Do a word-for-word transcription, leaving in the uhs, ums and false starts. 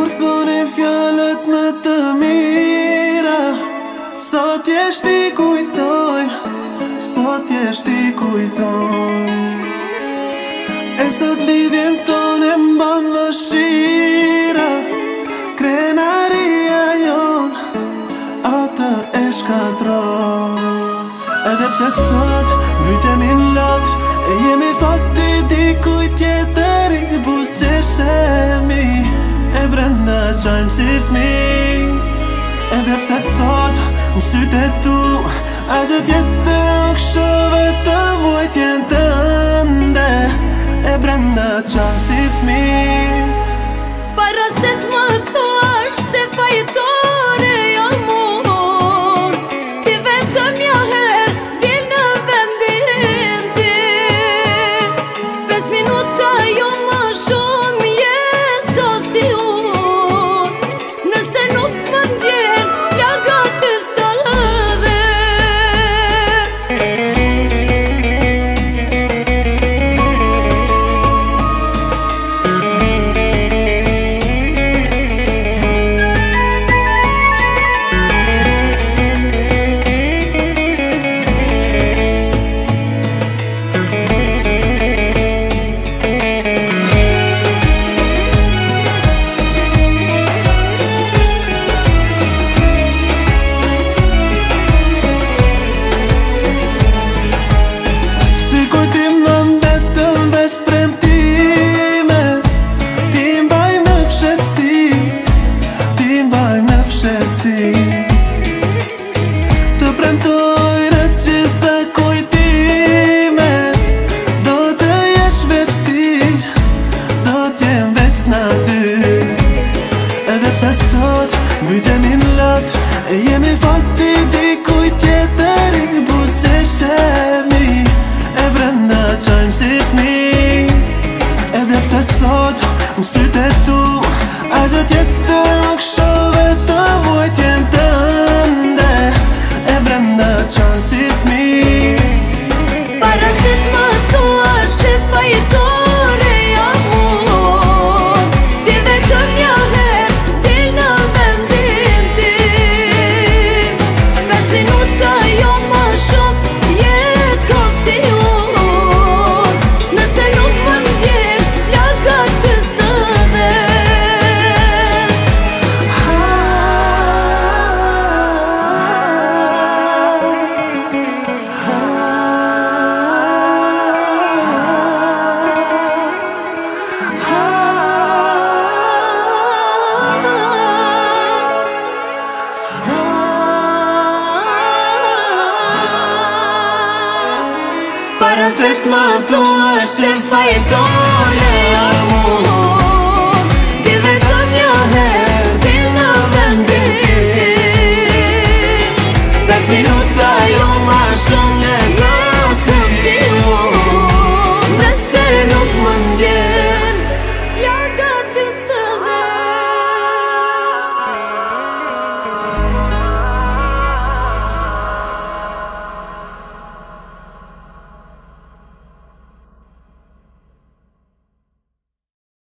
kur thoni fjallet më të mira, sot jesht i kujtoj, sot jesht i kujtoj. E sot lidhjen tonë e mban mëshira, krenaria jon atë e shkatroj. Edhe pse sot mbytemi n'lot, e jemi fati dikuj tjetër i buzëqeshemi, e brenda qajmë si fmi. Edhe pse sot në sytë e tu, asgjë tjetër nuk shoh të vojtjen tënde, e brenda qajmë si fmi. Para se t'më thuash se fajtore jam unë, ti vetëm një herë dil në vendin tim. Pes minuta jo më shumë jeto si unë, nëse nuk më ndjen plaga ty s'të dhe. Të premtoj në gjitha kujtimet, do të jesh veç ti, do t'jem veç na dy. Edhe pse sot mbytemi n'lot, e jemi fati dikuj tjetër i buzëqeshemi, e brenda qajmë si fmi. Edhe pse sot në sytë e tu, asgjë tjetër nuk shoh të vojtjen tënde, e brenda qajmë si fmi. Para se t'më thuash se fajtore jam unë, ti vetëm një herë dil në vendin tim. Pes minuta jo më shumë jeto si unë, nëse nuk më ndjen plaga ty s'të dhe. Para se t'më thuash se fajtore